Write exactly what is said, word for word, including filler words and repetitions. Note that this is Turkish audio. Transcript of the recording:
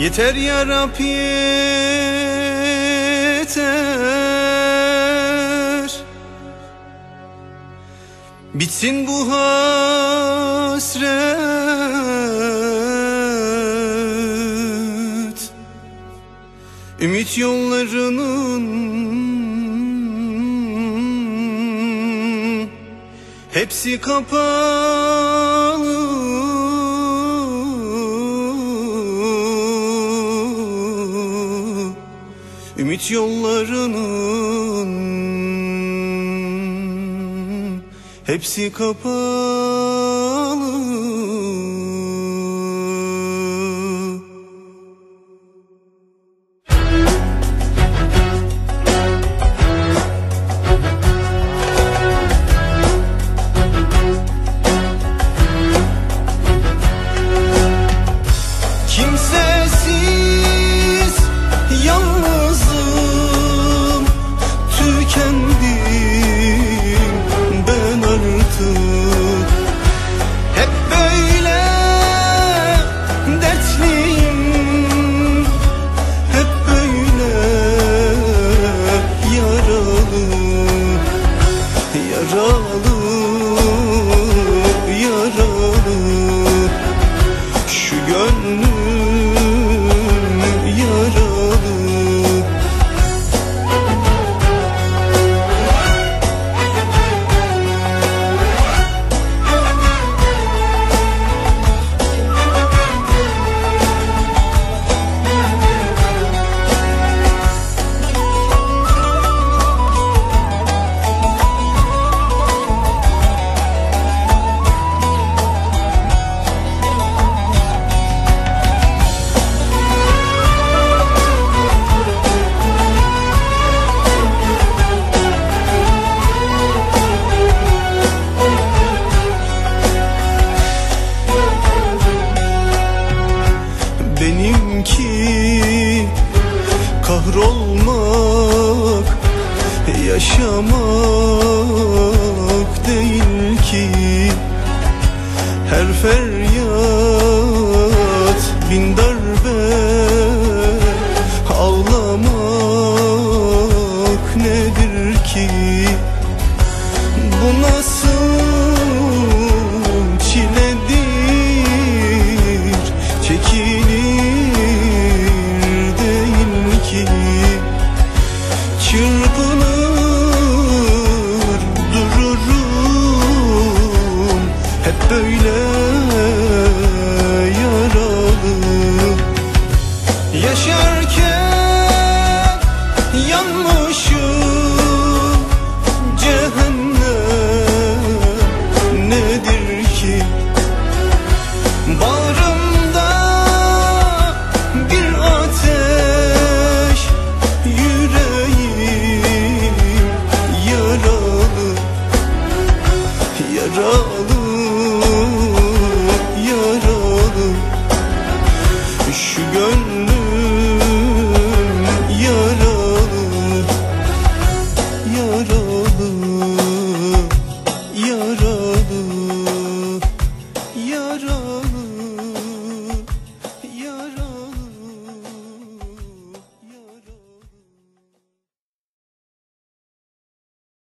Yeter ya Rab yeter, bitsin bu hasret. Ümit yollarının hepsi kapalı. Ümit yollarının hepsi kapalı. Kimsesiz, yalnızım, tükendim ben artık. Hep böyle dertliyim, hep böyle yaralı, yaralı, yaralı. Şu gönlüm benimki kahrolmak, yaşamak değil ki. Her feryat bin darbe, ağlamak nedir ki? Bu nasıl çiledir, çekilir değil ki. Çırpınır dururum, hep böyle yaralı. Yaşarken yanmışım, cehennem nedir ki? Bağrımda bir ateş, yüreğim yaralı, yaralı, yaralı. Şu gönlüm yaralı, yaralı, yaralı, yaralı.